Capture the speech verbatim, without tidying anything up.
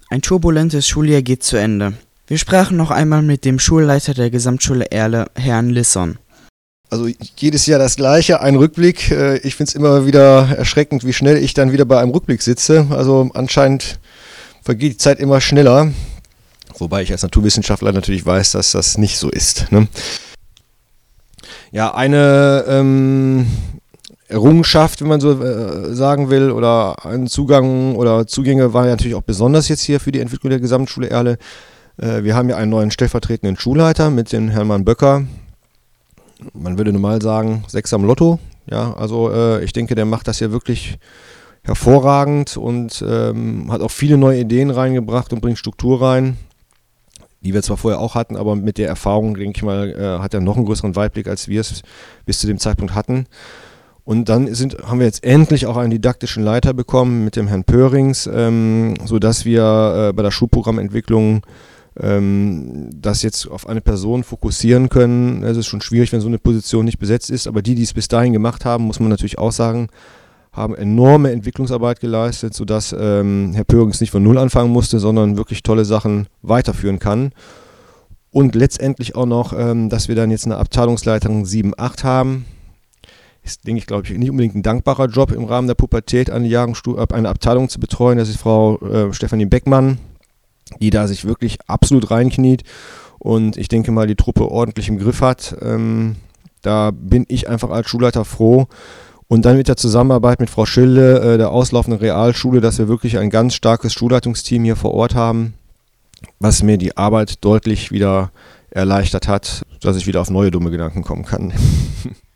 Ein turbulentes Schuljahr geht zu Ende. Wir sprachen noch einmal mit dem Schulleiter der Gesamtschule Erle, Herrn Lisson. Also jedes Jahr das Gleiche, ein Rückblick. Ich finde es immer wieder erschreckend, wie schnell ich dann wieder bei einem Rückblick sitze. Also anscheinend vergeht die Zeit immer schneller. Wobei ich als Naturwissenschaftler natürlich weiß, dass das nicht so ist. Ne? Ja, eine ähm, Errungenschaft, wenn man so äh, sagen will, oder ein Zugang oder Zugänge waren ja natürlich auch besonders jetzt hier für die Entwicklung der Gesamtschule Erle. Äh, wir haben ja einen neuen stellvertretenden Schulleiter mit dem Hermann Böcker. Man würde normal sagen, sechs am Lotto. Ja, also äh, ich denke, der macht das ja wirklich hervorragend und ähm, hat auch viele neue Ideen reingebracht und bringt Struktur rein, die wir zwar vorher auch hatten, aber mit der Erfahrung, denke ich mal, äh, hat er noch einen größeren Weitblick, als wir es bis zu dem Zeitpunkt hatten. Und dann sind, haben wir jetzt endlich auch einen didaktischen Leiter bekommen mit dem Herrn Pörings, ähm, sodass wir äh, bei der Schulprogrammentwicklung ähm, das jetzt auf eine Person fokussieren können. Es ist schon schwierig, wenn so eine Position nicht besetzt ist, aber die, die es bis dahin gemacht haben, muss man natürlich auch sagen, haben enorme Entwicklungsarbeit geleistet, sodass ähm, Herr Pörings nicht von Null anfangen musste, sondern wirklich tolle Sachen weiterführen kann. Und letztendlich auch noch, ähm, dass wir dann jetzt eine Abteilungsleiterin sieben acht haben. Ist, denke ich, glaube ich, nicht unbedingt ein dankbarer Job im Rahmen der Pubertät, eine, Jahrgangsstu- eine Abteilung zu betreuen. Das ist Frau äh, Stefanie Beckmann, die da sich wirklich absolut reinkniet und ich denke mal, die Truppe ordentlich im Griff hat. Ähm, da bin ich einfach als Schulleiter froh. Und dann mit der Zusammenarbeit mit Frau Schilde, äh, der auslaufenden Realschule, dass wir wirklich ein ganz starkes Schulleitungsteam hier vor Ort haben, was mir die Arbeit deutlich wieder erleichtert hat, dass ich wieder auf neue dumme Gedanken kommen kann.